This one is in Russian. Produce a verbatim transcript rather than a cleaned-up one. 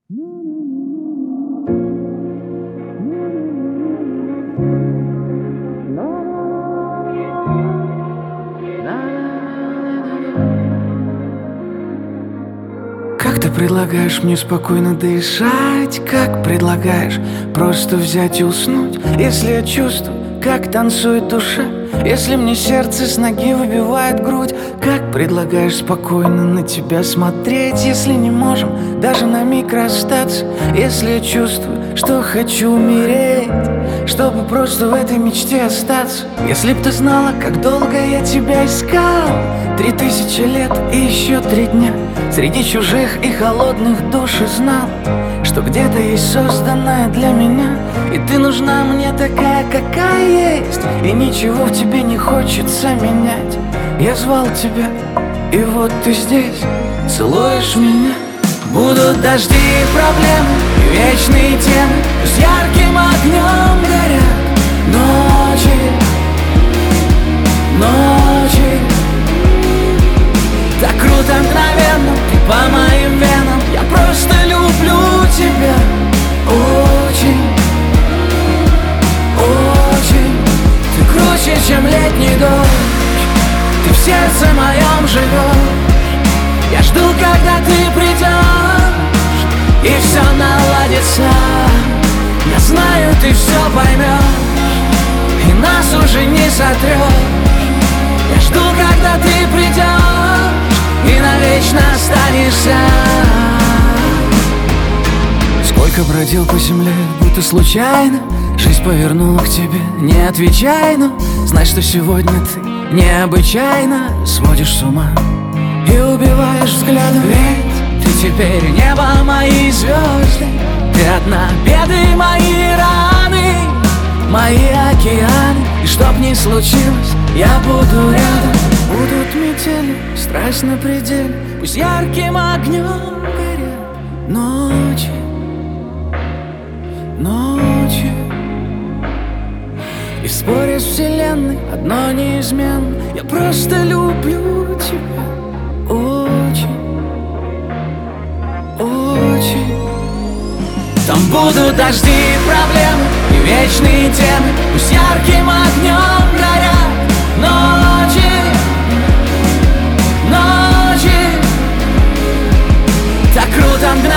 Как ты предлагаешь мне спокойно дышать? Как предлагаешь просто взять и уснуть? Если я чувствую, как танцует душа, если мне сердце с ноги выбивает грудь, как предлагаешь спокойно на тебя смотреть? Если не можем даже на миг расстаться, если я чувствую, что хочу умереть, чтобы просто в этой мечте остаться. Если б ты знала, как долго я тебя искал, три тысячи лет и еще три дня среди чужих и холодных душ, и знал, что где-то есть созданная для меня, и ты нужна мне такая, какая есть, и ничего в тебе не хочется менять. Я звал тебя, и вот ты здесь, целуешь меня. Будут дожди и проблемы, и вечные темы, с ярким огнем горят ночи, ночи. Так круто, мгновенно, ты по моим венам. Я просто люблю тебя очень, очень. Ты круче, чем летний дождь, ты в сердце моем живешь. Я жду, когда ты придешь, и все наладится. Я знаю, ты все поймешь, и нас уже не сотрешь. Я жду, когда ты придешь, и навечно останешься. Сколько бродил по земле, будто случайно жизнь повернула к тебе, не отвечай, но знай, что сегодня ты необычайно сводишь с ума и убиваешь взглядом. Ведь ты теперь небо, мои звезды, ты одна, беды мои, раны, мои океаны. И чтоб ни случилось, я буду рядом. Будут метели, страсть на пределе, пусть ярким огнем горят ночи, ночи. И в споре с вселенной одно неизменно: я просто люблю тебя очень, очень. Там будут дожди и проблемы, и вечные темы, пусть ярким огнем горят ночи, ночи. Так круто, мгновенно.